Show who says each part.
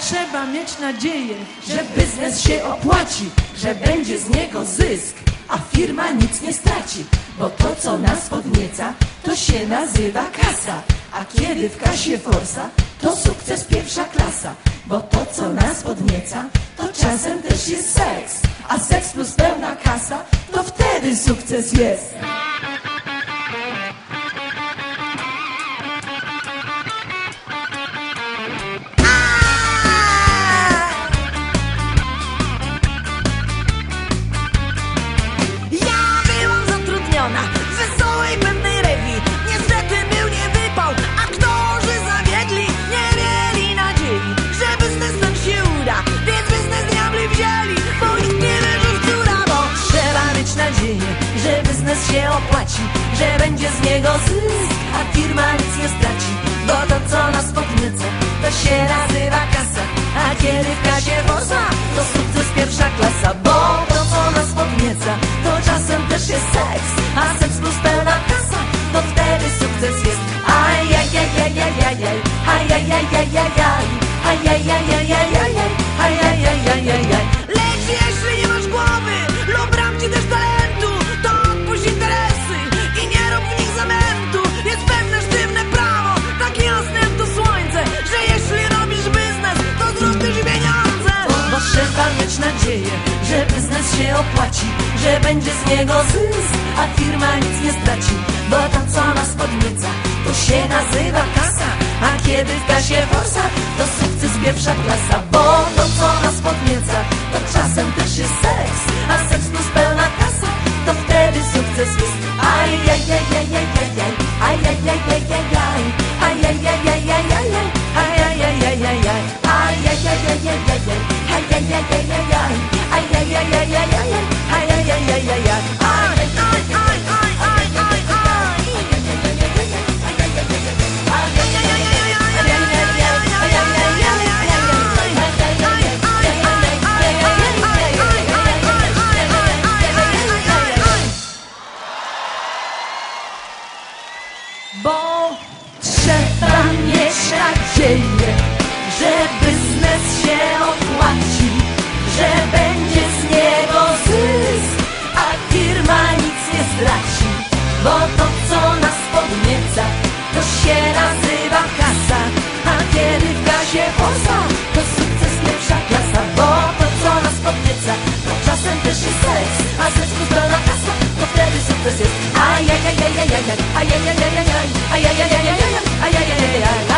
Speaker 1: trzeba mieć nadzieję,
Speaker 2: że biznes się opłaci, że będzie z niego zysk, a firma nic nie straci, bo to, co nas podnieca, to się nazywa kasa. A kiedy w kasie forsa, to sukces pierwsza klasa. Bo to, co nas podnieca, to czasem też jest seks, a seks plus pełna kasa, to wtedy sukces jest.
Speaker 3: Wesołej pewnej rewi, niestety był nie wypał, aktorzy zawiedli, nie mieli nadziei, że biznes nam się uda, więc biznes diabli wzięli, bo nikt nie wierzy w cuda. Bo
Speaker 2: trzeba mieć nadzieję, że biznes się opłaci, że będzie z niego zysk, a firma nic nie straci, bo to, co nas podnieca, to się nazywa kasa. A kiedy w kasie forsa, to sukces pierwsza klasa. Bo to, co nas podnieca, to czasem też jest seks, a seks plus pełna kasa, to wtedy sukces jest. Ajajajajajajaj, ajajajajajaj, ajajajajajaj, ajajajajajaj.
Speaker 3: Lecz jeśli nie masz głowy lub brak ci też talentu, to odpuść interesy i nie rób w nich zamętu. Jest pewne sztywne prawo, tak jasne jak to słońce, że jeśli robisz biznes, to zrób też pieniądze.
Speaker 2: Bo trzeba mieć nadzieję, że biznes się opłaci, że będzie z niego zysk, a firma nic nie straci, bo to, co nas podnieca, to się nazywa kasa. A kiedy w kasie forsa, to sukces pierwsza klasa. Bo to, co nas podnieca, to czasem też jest seks, a seks plus pełna kasa, to wtedy sukces jest. Ajajajajajajaj, ajajajajajaj, ajajajajajaj, ajajajajajaj, ajajajajajaj, ajajajajajaj, ajajajajajaj, ajajajajajaj. Bo trzeba mieć nadzieję, że biznes się opłaci, że będzie z niego zysk, a firma nic nie straci. Bo to, co nas podnieca, to się nazywa kasa. A kiedy w kasie forsa, to sukces pierwsza klasa. Bo to, co nas podnieca, to czasem też jest seks, a seks plus pełna kasa, to wtedy sukces jest. Ajajajajajaj, ajajajajajaj, ajajajajajaj, ajajajajaj.